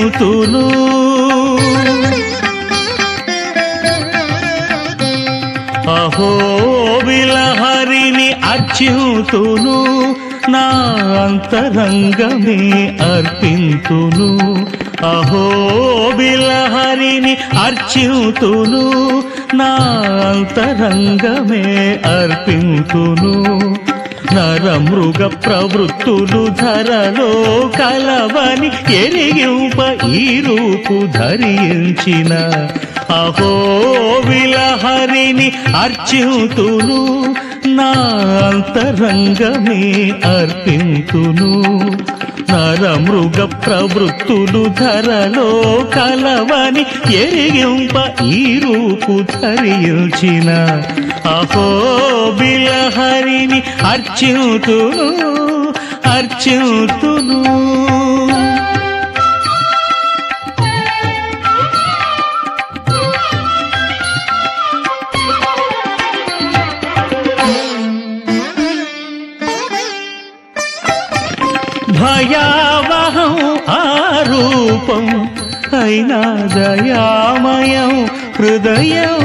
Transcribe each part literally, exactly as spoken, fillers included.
అర్చింతును అహో విలహరిని అర్చింతును నా అంతరంగమే అర్పింతును అహో విలహరిని అర్చింతును నా అంతరంగమే అర్పింతును నరమృగ ప్రవృత్తులు ధరలో కలవని ఎరిగింప ఈ రూపు ధరించిన అహో విలహరిని అర్చింతును నా అంతరంగమే అర్పింతును నరమృగ ప్రవృత్తులు ధరలో కలవని ఎరిగింప ఈ రూపు ధరించిన అహో విలహరిని అర్చింతును అర్చింతును భయావహం ఆరూపం అయినా దయామయం హృదయం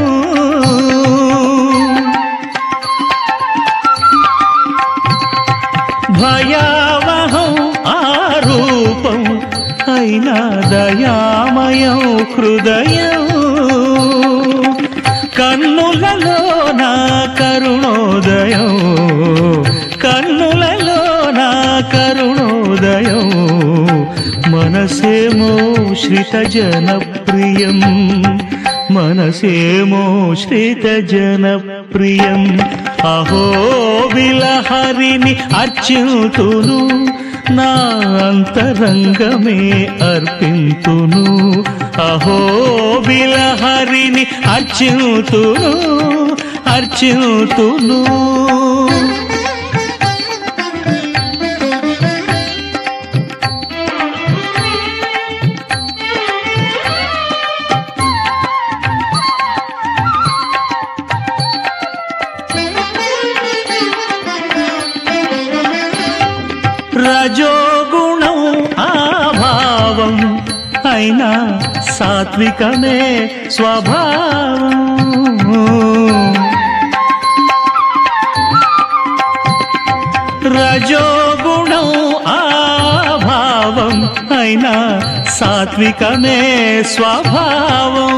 భయావహం ఆరూపం అయినా దయామయం హృదయం కన్నులలో నా కరుణోదయం కన్నులలో నా కరుణోదయం మనసేమో శ్రిత జనప్రియం మనసేమో శ్రిత జనప్రియం అహో విలహరిని అర్చింతును నా అంతరంగమే అర్పింతును అహో విలహరిని అర్చింతును అర్చింతును రజోగుణం ఆభావం అయినా సాత్వికమే స్వభావం రజోగుణం ఆభావం అయినా సాత్వికమే స్వభావం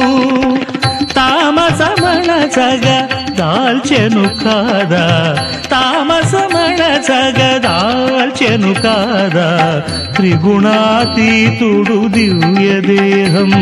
తామసమణ జగ దాల్చెను కాదా తామసమణ జగ దాల్చెను కాదా త్రిగుణాతీతుడు దివ్యదేహం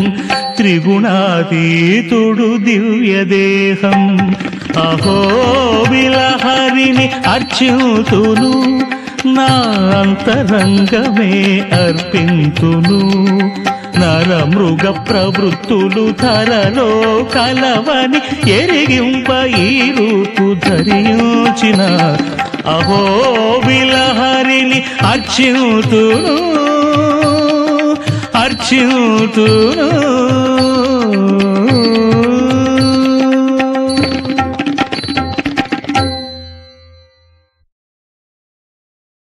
త్రిగుణాతీతుడు దివ్యదేహం అహో విలహరిని అర్చింతును నా అంతరంగమే అర్పింతును నరమృగ ప్రవృత్తులు ధరలో కలవని ఎరిగింప ఈ రూపు ధరించిన అహో విలహరిని అర్చింతును అర్చింతును